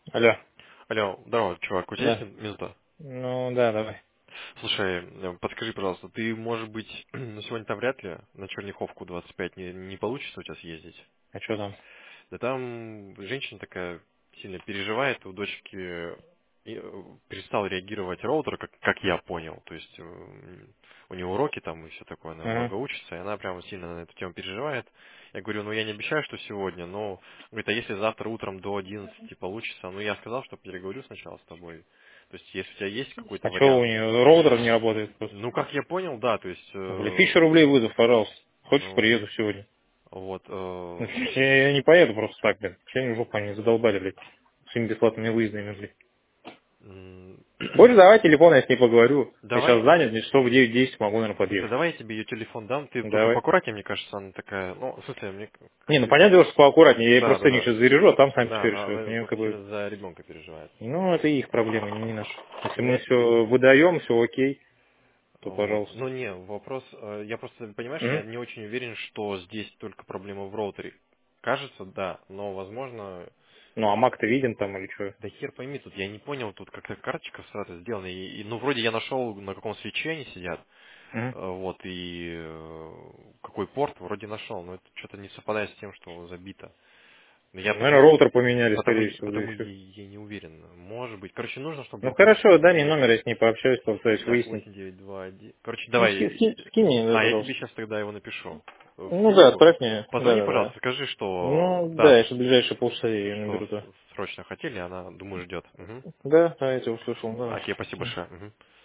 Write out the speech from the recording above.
Алло. Алло, здорово, чувак, у тебя есть Да. минута? Ну, да, давай. Слушай, подскажи, пожалуйста, ты, может быть, ну сегодня-то вряд ли на Черняховку 25 не получится у тебя съездить? А что там? Да там женщина такая сильно переживает, у дочки перестал реагировать роутер, как я понял. То есть у нее уроки там и все такое, она Ага. много учится, и она прямо сильно на эту тему переживает. Я говорю, ну я не обещаю, что сегодня, но говорит, а если завтра утром до 11 получится? Ну я сказал, что переговорю сначала с тобой. То есть если у тебя есть какой-то А что у вариант. нее роутер не работает просто? Ну как я понял, да, то есть, Бля, 1000 рублей вызов, пожалуйста. Хочешь, ну, приеду сегодня? вот, Ну, я не поеду просто так, блин. Че они жопу они задолбали, блядь. Своими бесплатными выездами, блядь. м, Хочешь, давай телефон, я с ней поговорю. Я сейчас давай. занят, мне часов в 9-10 могу, наверное, Слушай, подъехать. давай я тебе ее телефон дам, ты только Давай. поаккуратнее, мне кажется, она такая, ну, в смысле, мне Не, ну как-то, понятное дело, что поаккуратнее. Я ей да, просто да, не да, сейчас заряжу, а там сами да, все решают. она Мне просто как бы... сильно за ребенка переживает. Ну, это их проблемы, не наши. Если Ну, мы я тебе, все выдаем, все окей, то вот, пожалуйста. ну, не, вопрос, я просто, понимаешь, я Мгм. не очень уверен, что здесь только проблема в роутере. Кажется, да, но, возможно, Ну, а Мак-то виден там или что? да хер пойми, тут я не понял, тут как-то карточка сразу сделана, ну, вроде я нашел, на каком свече они сидят, вот, и какой порт вроде нашел, но это что-то не совпадает с тем, что забито. Но я Наверное, потому, роутер поменяли, потому, скорее всего, да и потому все. я не уверен. Может быть. Короче, нужно, чтобы Ну ты... хорошо, дай мне номер, я с ней пообщаюсь, попытаюсь Так, выяснить. 8921. Короче, Ну, давай. скинь мне, да, Я тебе пожалуйста. сейчас тогда его напишу в Ну да, симку. отправь мне. Позвони, Да-да-да. пожалуйста, скажи, что... Ну Да, да, я сейчас в ближайшие полчаса ее что наберу, да. срочно хотели, она, думаю, ждет. Мгм. Да, я тебя услышал, давай. Окей, спасибо большое. Мгм.